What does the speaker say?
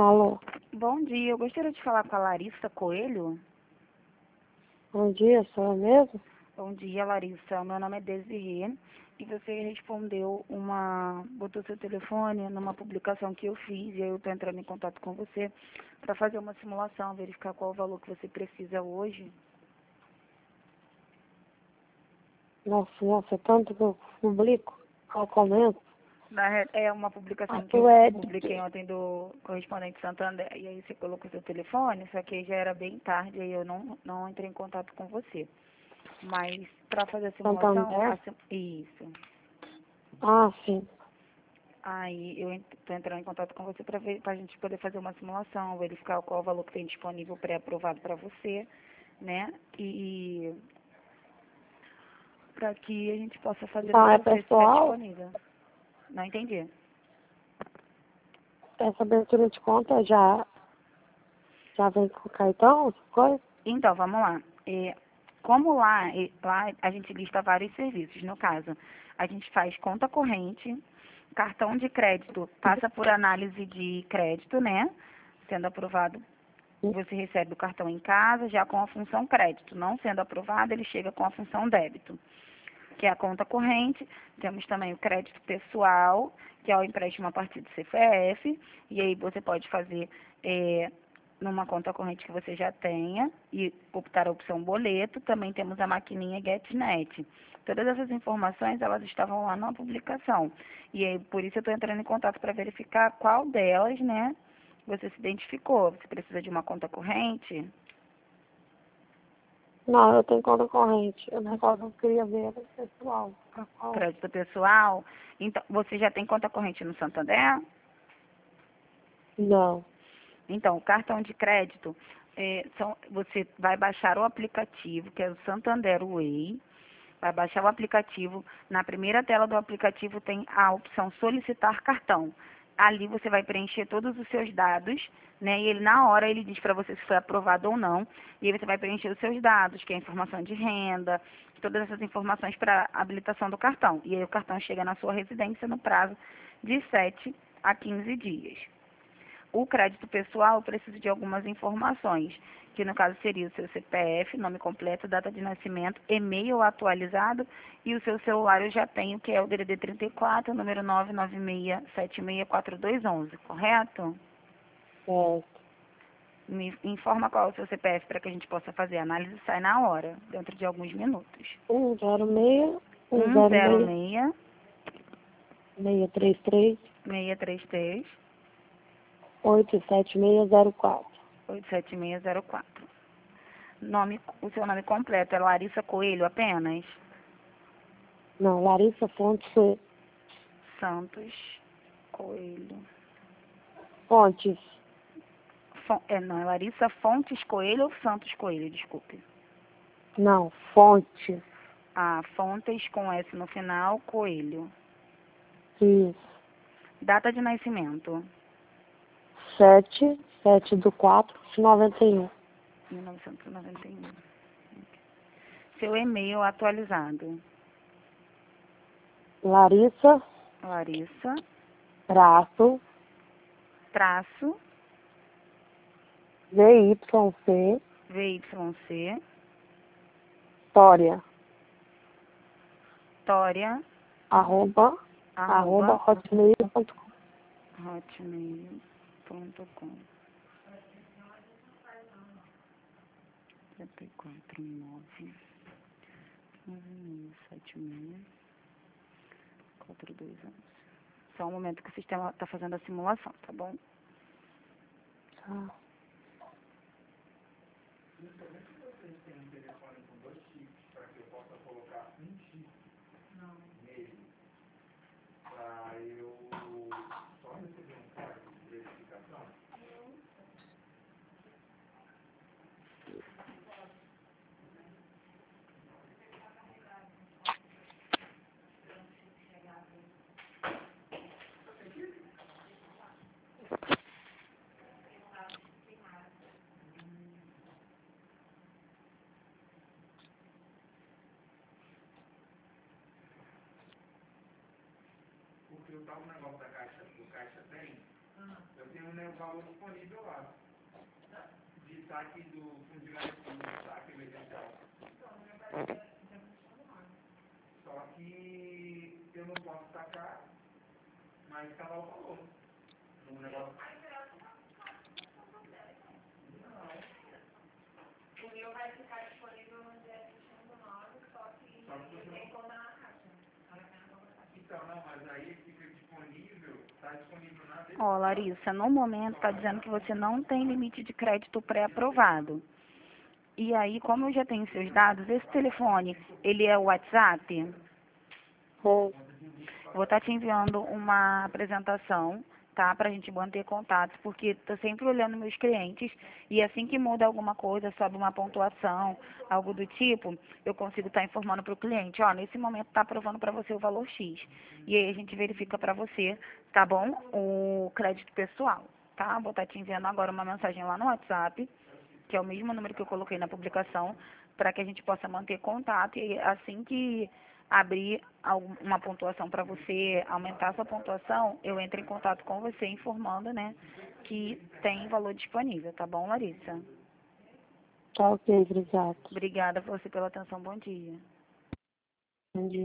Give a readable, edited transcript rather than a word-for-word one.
Alô, Bom dia, eu gostaria de falar com a Larissa Coelho. bom dia, sou eu mesmo? Bom dia, Larissa. Meu nome é Desirê e você botou seu telefone numa publicação que eu fiz e aí eu estou entrando em contato com você para fazer uma simulação, verificar qual o valor que você precisa hoje. Nossa, tanto que eu publico, eu comento. É uma publicação que Tu eu é de publiquei quê? ontem do correspondente Santander e aí você colocou seu telefone, só que já era bem tarde e eu não entrei em contato com você. Mas para fazer a simulação, Santander? isso. Ah, sim. Aí eu estou entrando em contato com você para a gente poder fazer uma simulação, verificar qual o valor que tem disponível pré-aprovado para você, né? E para que a gente possa fazer Então, para é você se está pessoal? disponível. Não entendi. Essa abertura de conta já vem com cartão, essas coisas? Então, vamos lá. Como lá a gente lista vários serviços, no caso, a gente faz conta corrente, cartão de crédito passa por análise de crédito, né? Sendo aprovado, você recebe o cartão em casa já com a função crédito. Não sendo aprovado, ele chega com a função débito, que é a conta corrente. Temos também o crédito pessoal, que é o empréstimo a partir do CPF, e aí você pode fazer numa conta corrente que você já tenha e optar a opção boleto. Também temos a maquininha GetNet. Todas essas informações, elas estavam lá na publicação. E aí, por isso eu estou entrando em contato para verificar qual delas, né, você se identificou. Você precisa de uma conta corrente? Não, eu tenho conta corrente. O negócio que eu queria ver era pessoal. Pra qual? Crédito pessoal? Então, você já tem conta corrente no Santander? Não. Então, o cartão de crédito, você vai baixar o aplicativo, que é o Santander Way. Vai baixar o aplicativo. Na primeira tela do aplicativo tem a opção solicitar cartão. Ali você vai preencher todos os seus dados, né? E ele na hora ele diz para você se foi aprovado ou não. E aí você vai preencher os seus dados, que é a informação de renda, todas essas informações para habilitação do cartão. E aí o cartão chega na sua residência no prazo de 7 a 15 dias. O crédito pessoal, eu preciso de algumas informações, que no caso seria o seu CPF, nome completo, data de nascimento, e-mail atualizado e o seu celular eu já tenho, que é o DDD 34, número 996764211, correto? É. Me informa qual é o seu CPF para que a gente possa fazer. A análise sai na hora, dentro de alguns minutos. 106, 106, 106 633, 633 87604. 87604. O seu nome completo é Larissa Coelho apenas? Não, Larissa Fontes. Santos Coelho. Fontes. Não, é Larissa Fontes Coelho ou Santos Coelho, desculpe. Não, Fontes. Ah, Fontes com S no final, Coelho. Isso. Data de nascimento? 7/4/91. 1991. Seu e-mail atualizado? Larissa, Larissa, traço, traço, VYC, VYC, Tória, Tória, arroba arroba, hotmail.com. hotmail.com. 749 76 4211. Só um momento que o sistema está fazendo a simulação, tá bom? Tá. Porque o tal negócio do Caixa tem, eu tenho um negócio o valor disponível lá. De saque do fundo de garantia, de saque emergencial. Só que eu não posso sacar, mas está lá o valor. Um negócio. O meu vai ficar disponível no dia 29, só que tem conta na caixa. Então, não, mas aí fica disponível, está disponível na vez. Ó, Larissa, no momento está dizendo que você não tem limite de crédito pré-aprovado. E aí, como eu já tenho seus dados, esse telefone, ele é o WhatsApp? É. Vou estar te enviando uma apresentação, tá? Pra gente manter contato, porque tô sempre olhando meus clientes e assim que muda alguma coisa, sobe uma pontuação, algo do tipo, eu consigo estar informando para o cliente, ó, nesse momento tá aprovando para você o valor X. E aí a gente verifica para você, tá bom? O crédito pessoal, tá? Vou estar te enviando agora uma mensagem lá no WhatsApp, que é o mesmo número que eu coloquei na publicação, para que a gente possa manter contato e assim que abrir uma pontuação para você, aumentar a sua pontuação, eu entro em contato com você informando, né, que tem valor disponível, tá bom, Larissa? Tá ok, obrigado. Obrigada a você pela atenção, bom dia. Bom dia.